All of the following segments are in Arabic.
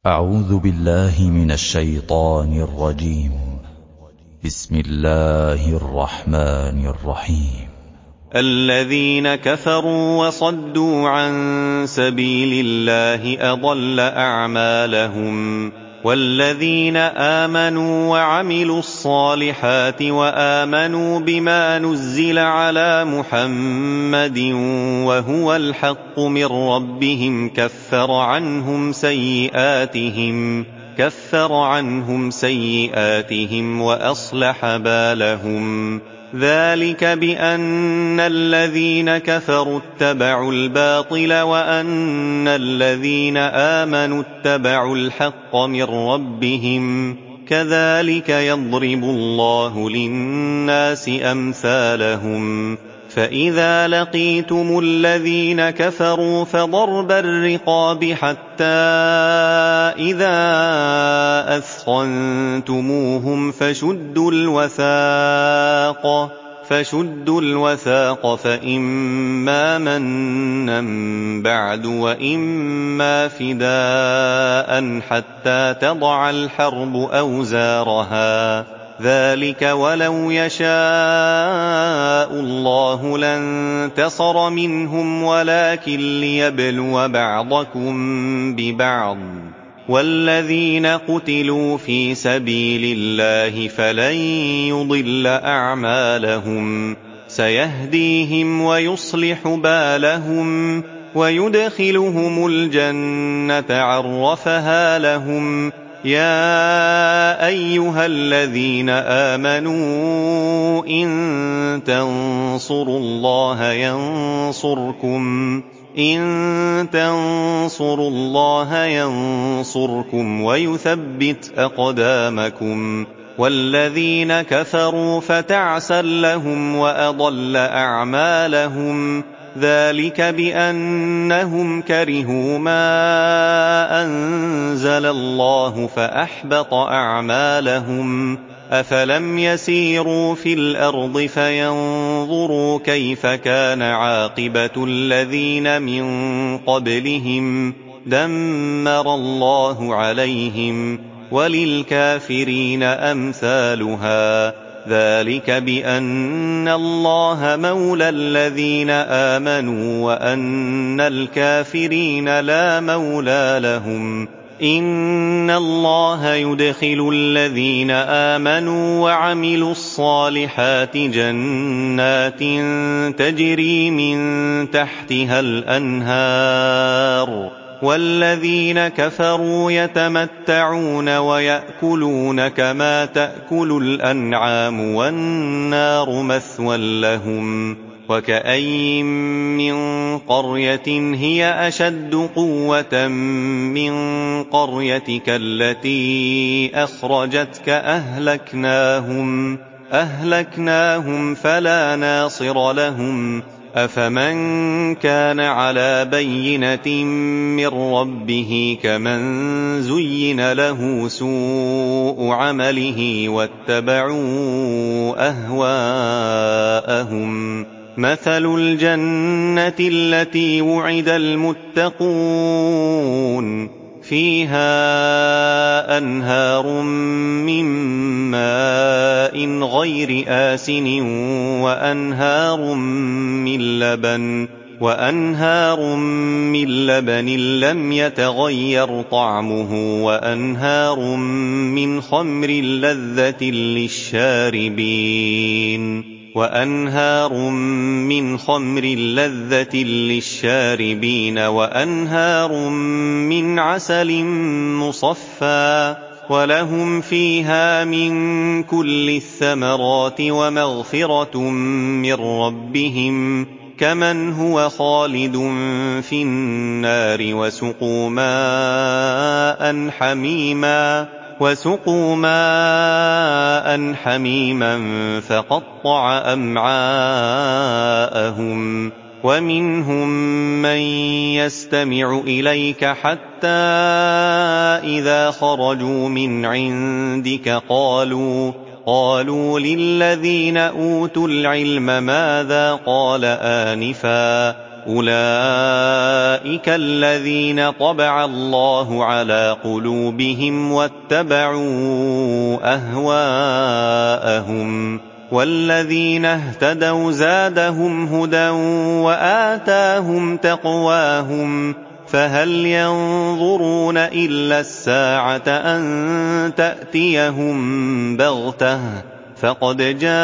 أعوذ بالله من الشيطان الرجيم. بسم الله الرحمن الرحيم. الذين كفروا وصدوا عن سبيل الله أضل أعمالهم، والذين آمنوا وعملوا الصالحات وآمنوا بما نزل على محمد وهو الحق من ربهم كفر عنهم سيئاتهم وأصلح بالهم. ذلك بأن الذين كفروا اتبعوا الباطل وأن الذين آمنوا اتبعوا الحق من ربهم، كذلك يضرب الله للناس أمثالهم. فإذا لقيتم الذين كفروا فضرب الرقاب حتى إذا أثخنتموهم فشدوا الوثاق فإما منا بعد وإما فداء حتى تضع الحرب أوزارها. ذلك ولو يشاء الله لانتصر منهم ولكن ليبلو بعضكم ببعض. والذين قتلوا في سبيل الله فلن يضل أعمالهم، سيهديهم ويصلح بالهم ويدخلهم الجنة عرفها لهم. يا أيها الذين آمنوا إن تنصروا الله ينصركم ويثبت أقدامكم. والذين كفروا فتعسا لهم وأضل أعمالهم. ذلك بأنهم كرهوا ما أنزل الله فأحبط أعمالهم. أفلم يسيروا في الأرض فينظروا كيف كان عاقبة الذين من قبلهم؟ دمر الله عليهم وللكافرين أمثالها. ذلك بأن الله مولى الذين آمنوا وأن الكافرين لا مولى لهم. إن الله يدخل الذين آمنوا وعملوا الصالحات جنات تجري من تحتها الأنهار، والذين كفروا يتمتعون ويأكلون كما تأكل الأنعام والنار مثوى لهم. وكأين من قرية هي أشد قوة من قريتك التي أخرجتك أهلكناهم فلا ناصر لهم. أفمن كان على بينة من ربه كمن زين له سوء عمله واتبعوا أهواءهم. مثل الجنة التي وعد المتقون فيها أنهار من ماء غير آسن وأنهار من لبن لم يتغير طعمه وأنهار من خمر لذة للشاربين وأنهار من عسل مصفى. ولهم فيها من كل الثمرات ومغفرة من ربهم كمن هو خالد في النار وسقوا ماء حميما فقطع أمعاءهم. ومنهم من يستمع إليك حتى إذا خرجوا من عندك قالوا للذين أوتوا العلم ماذا قال آنفا أولئك الذين طبع الله على قلوبهم واتبعوا أهواءهم والذين اهتدوا زادهم هدى وآتاهم تقواهم فهل ينظرون إلا الساعة أن تأتيهم بغتة فقد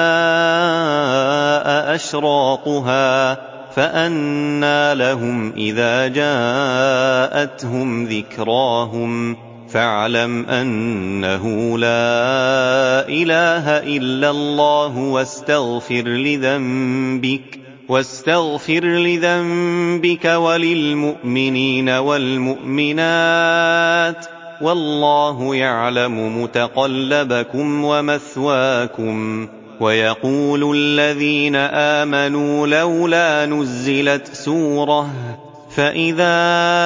جاء أشراطها فأنى لهم إذا جاءتهم ذكراهم فاعلم أنه لا إله إلا الله واستغفر لذنبك وللمؤمنين والمؤمنات والله يعلم متقلبكم ومثواكم ويقول الذين آمنوا لولا نزلت سورة فإذا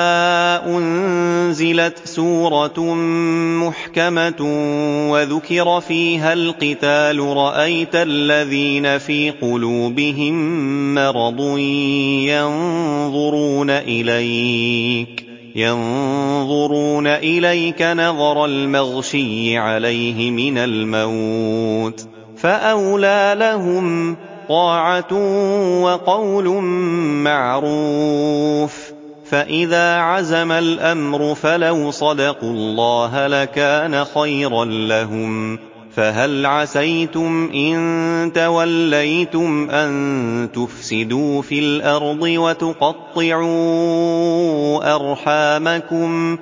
أنزلت سورة محكمة وذكر فيها القتال رأيت الذين في قلوبهم مرض ينظرون إليك نظر المغشي عليه من الموت فأولى لهم طاعة وقول معروف فإذا عزم الأمر فلو صدقوا الله لكان خيرا لهم فهل عسيتم إن توليتم أن تفسدوا في الأرض وتقطعوا أرحامكم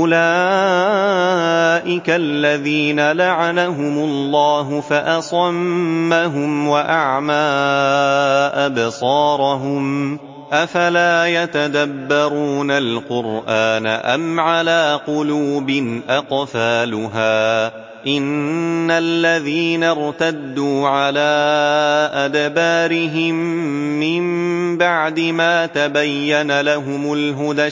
أولئك الذين لعنهم الله فأصمهم وأعمى أبصارهم أفلا يتدبرون القرآن أم على قلوب أقفالها إن الذين ارتدوا على أدبارهم من بعد ما تبين لهم الهدى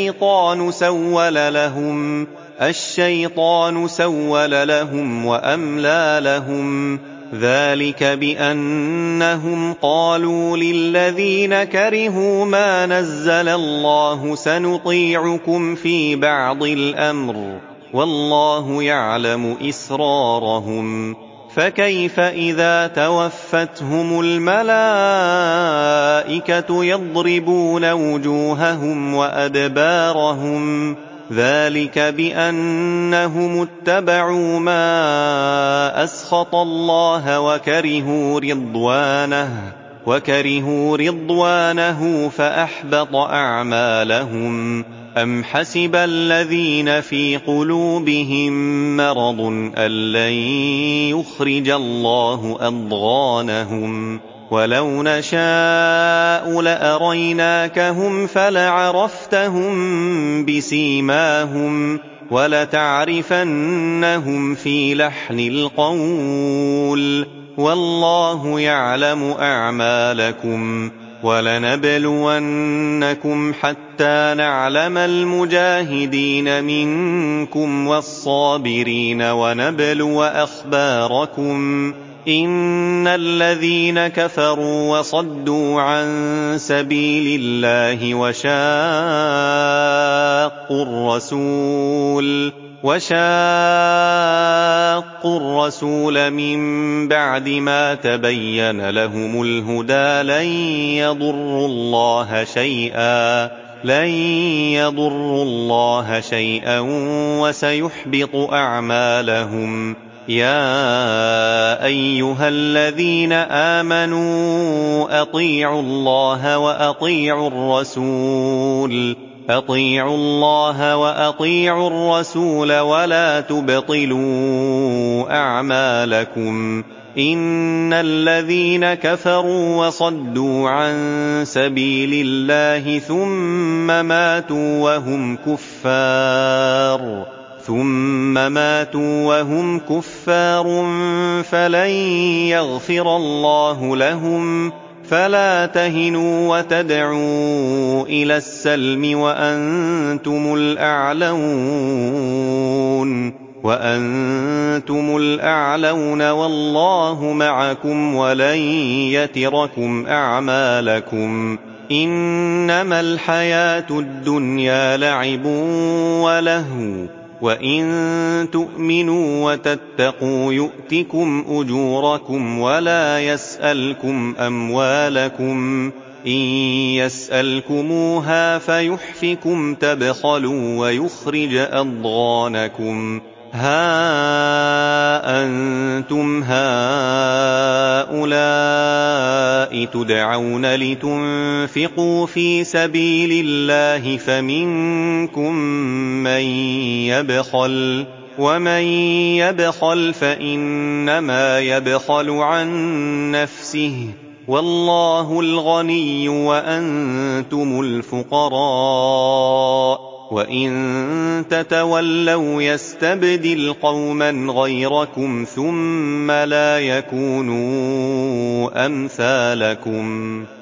الشيطان سول لهم وأملى لهم ذلك بأنهم قالوا للذين كرهوا ما نزل الله سنطيعكم في بعض الأمر والله يعلم إسرارهم فكيف إذا توفتهم الملائكة يضربون وجوههم وأدبارهم ذلك بأنهم اتبعوا ما أسخط الله وكرهوا رضوانه فأحبط أعمالهم أم حسب الذين في قلوبهم مرض أن لن يخرج الله أضغانهم ولو نشاء لأريناكهم فلعرفتهم بسيماهم ولتعرفنهم في لحن القول والله يعلم أعمالكم ولنبلونكم حتى نعلم المجاهدين منكم والصابرين ونبلو أخباركم إن الذين كفروا وصدوا عن سبيل الله وشاقوا الرسول من بعد ما تبين لهم الهدى لن يضروا الله شيئا وسيحبط أعمالهم يا أيها الذين آمنوا أطيعوا الله وأطيعوا الرسول ولا تبطلوا أعمالكم إن الذين كفروا وصدوا عن سبيل الله ثم ماتوا وهم كفار فلن يغفر الله لهم فلا تهنوا وتدعوا إلى السلم وأنتم الأعلون والله معكم ولن يتركم أعمالكم إنما الحياة الدنيا لعب ولهو وإن تؤمنوا وتتقوا يؤتكم أجوركم ولا يسألكم أموالكم إن يسألكموها فيحفكم تبخلوا ويخرج أضغانكم ها أنتم هؤلاء تدعون لتنفقوا في سبيل الله فمنكم من يبخل ومن يبخل فإنما يبخل عن نفسه والله الغني وأنتم الفقراء وإن تتولوا يستبدل قوما غيركم ثم لا يكونوا أمثالكم